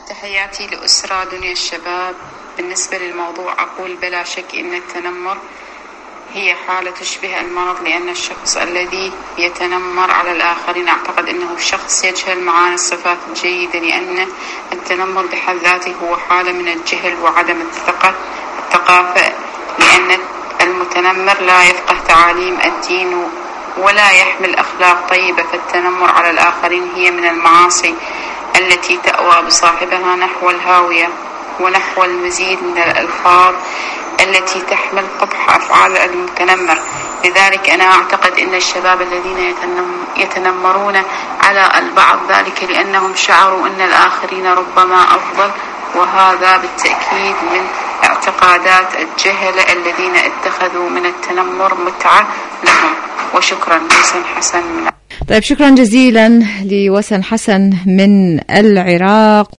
تحياتي لأسرة دنيا الشباب. بالنسبة للموضوع أقول بلا شك إن التنمر هي حالة تشبه المرض، لأن الشخص الذي يتنمر على الآخرين أعتقد أنه شخص يجهل معاني الصفات الجيدة، لأن التنمر بحد ذاته هو حالة من الجهل وعدم الثقافة، لأن المتنمر لا يفقه تعاليم الدين ولا يحمل أخلاق طيبة. فالتنمر على الآخرين هي من المعاصي التي تأوى بصاحبها نحو الهاوية ونحو المزيد من الألفاظ التي تحمل قبح أفعال المتنمر. لذلك أنا أعتقد أن الشباب الذين يتنمرون على البعض ذلك لأنهم شعروا أن الآخرين ربما أفضل، وهذا بالتأكيد من اعتقادات الجهلة الذين اتخذوا من التنمر متعة لهم. وشكرا. وسن حسن. طيب، شكرا جزيلا لوسن حسن من العراق.